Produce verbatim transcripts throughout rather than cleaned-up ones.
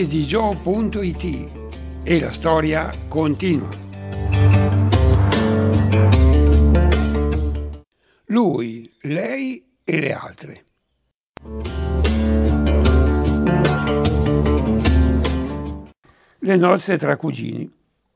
di Gio punto it e la storia continua. Lui, lei e le altre. Le nozze tra cugini.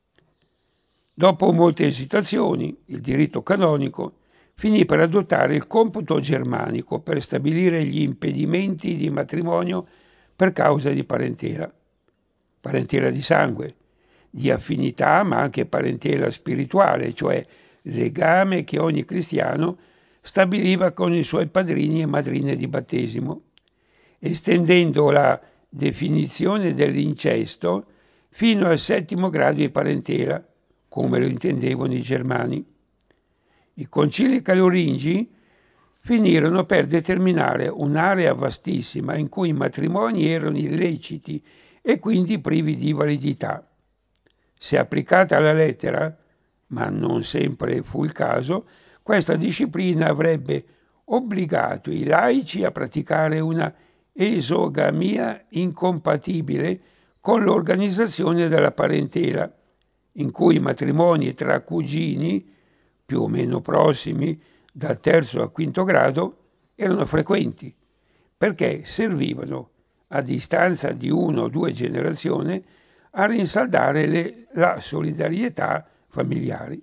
Dopo molte esitazioni, il diritto canonico finì per adottare il computo germanico per stabilire gli impedimenti di matrimonio per causa di parentela. Parentela di sangue, di affinità, ma anche parentela spirituale, cioè legame che ogni cristiano stabiliva con i suoi padrini e madrine di battesimo, estendendo la definizione dell'incesto fino al settimo grado di parentela, come lo intendevano i germani. I concili carolingi finirono per determinare un'area vastissima in cui i matrimoni erano illeciti e quindi privi di validità. Se applicata alla lettera, ma non sempre fu il caso, questa disciplina avrebbe obbligato i laici a praticare una esogamia incompatibile con l'organizzazione della parentela, in cui i matrimoni tra cugini, più o meno prossimi, dal terzo al quinto grado, erano frequenti, perché servivano, a distanza di una o due generazioni, a rinsaldare le, la solidarietà familiare.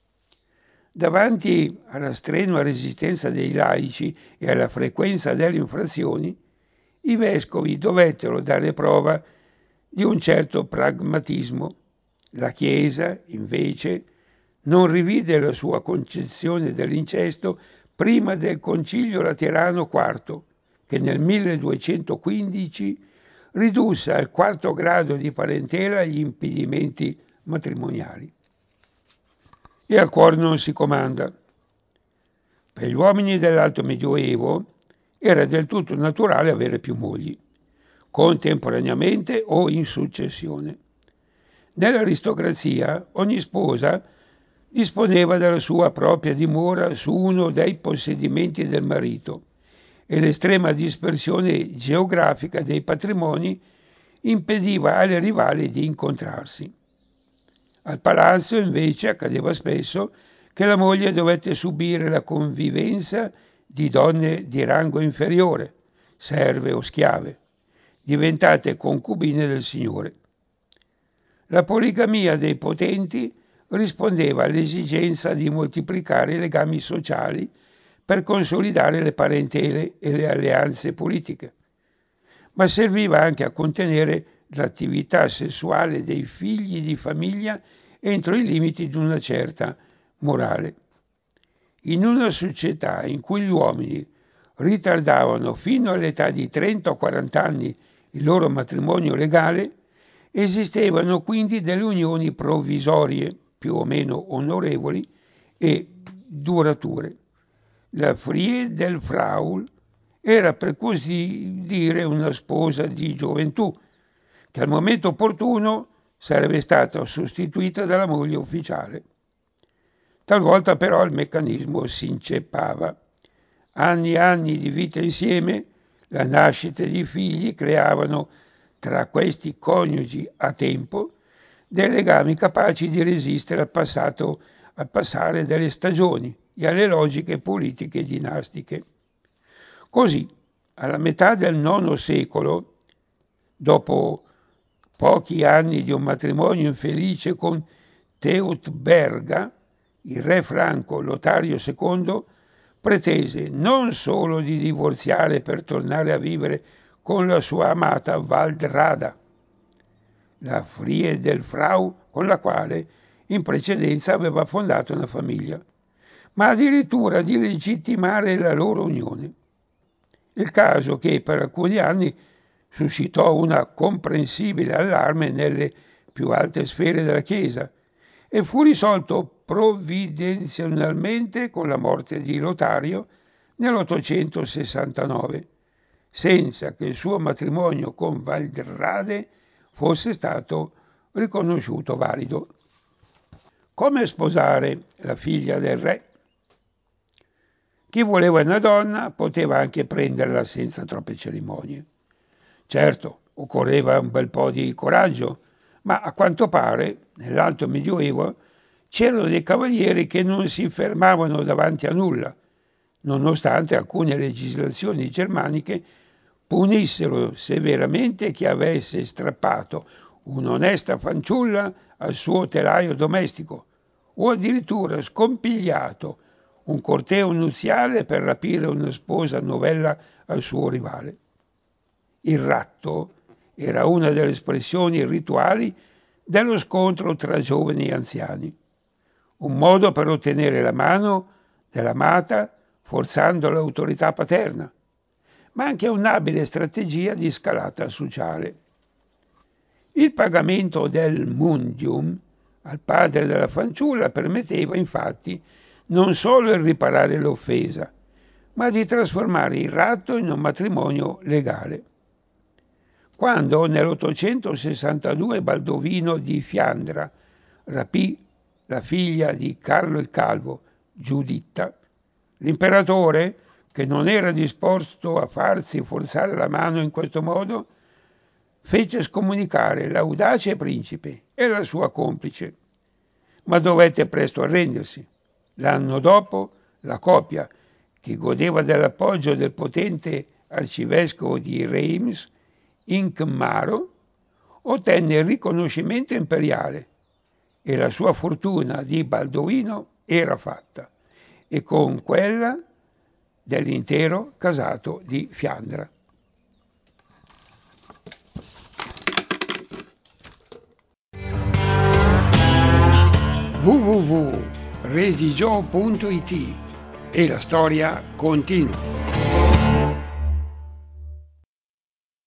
Davanti alla strenua resistenza dei laici e alla frequenza delle infrazioni, i vescovi dovettero dare prova di un certo pragmatismo. La Chiesa, invece, non rivide la sua concezione dell'incesto prima del Concilio Laterano quarto, che nel milleduecentoquindici ridusse al quarto grado di parentela gli impedimenti matrimoniali. E al cuore non si comanda. Per gli uomini dell'Alto Medioevo era del tutto naturale avere più mogli, contemporaneamente o in successione. Nell'aristocrazia ogni sposa disponeva della sua propria dimora su uno dei possedimenti del marito e l'estrema dispersione geografica dei patrimoni impediva alle rivali di incontrarsi. Al palazzo invece accadeva spesso che la moglie dovette subire la convivenza di donne di rango inferiore, serve o schiave, diventate concubine del signore. La poligamia dei potenti rispondeva all'esigenza di moltiplicare i legami sociali per consolidare le parentele e le alleanze politiche, ma serviva anche a contenere l'attività sessuale dei figli di famiglia entro i limiti di una certa morale. In una società in cui gli uomini ritardavano fino all'età di trenta o quaranta anni il loro matrimonio legale, esistevano quindi delle unioni provvisorie, più o meno onorevoli e durature. La Frie del Fraul era per così dire una sposa di gioventù, che al momento opportuno sarebbe stata sostituita dalla moglie ufficiale. Talvolta però il meccanismo si inceppava. Anni e anni di vita insieme, la nascita di figli creavano tra questi coniugi a tempo dei legami capaci di resistere al passato, al passare delle stagioni e alle logiche politiche dinastiche. Così, alla metà del nono secolo, dopo pochi anni di un matrimonio infelice con Teutberga, il re franco Lotario secondo pretese non solo di divorziare per tornare a vivere con la sua amata Waldrada, la Frie del Frau con la quale in precedenza aveva fondato una famiglia, ma addirittura di legittimare la loro unione. Il caso che per alcuni anni suscitò una comprensibile allarme nelle più alte sfere della Chiesa e fu risolto provvidenzionalmente con la morte di Lotario nell'ottocentosessantanove, senza che il suo matrimonio con Waldrade fosse stato riconosciuto valido. Come sposare la figlia del re? Chi voleva una donna poteva anche prenderla senza troppe cerimonie. Certo, Occorreva un bel po' di coraggio, ma a quanto pare, nell'Alto Medioevo, c'erano dei cavalieri che non si fermavano davanti a nulla, nonostante alcune legislazioni germaniche punissero severamente chi avesse strappato un'onesta fanciulla al suo telaio domestico o addirittura scompigliato un corteo nuziale per rapire una sposa novella al suo rivale. Il ratto era una delle espressioni rituali dello scontro tra giovani e anziani, un modo per ottenere la mano dell'amata forzando l'autorità paterna, ma anche un'abile strategia di scalata sociale. Il pagamento del mundium al padre della fanciulla permetteva infatti non solo il riparare l'offesa, ma di trasformare il ratto in un matrimonio legale. Quando nell'ottocentosessantadue Baldovino di Fiandra rapì la figlia di Carlo il Calvo, Giuditta, l'imperatore, che non era disposto a farsi forzare la mano in questo modo, fece scomunicare l'audace principe e la sua complice, ma dovette presto arrendersi. L'anno dopo la coppia, che godeva dell'appoggio del potente arcivescovo di Reims, Incmaro, ottenne il riconoscimento imperiale e la sua fortuna di Baldovino era fatta, e con quella dell'intero casato di Fiandra. w w w punto redigio punto it e la storia continua.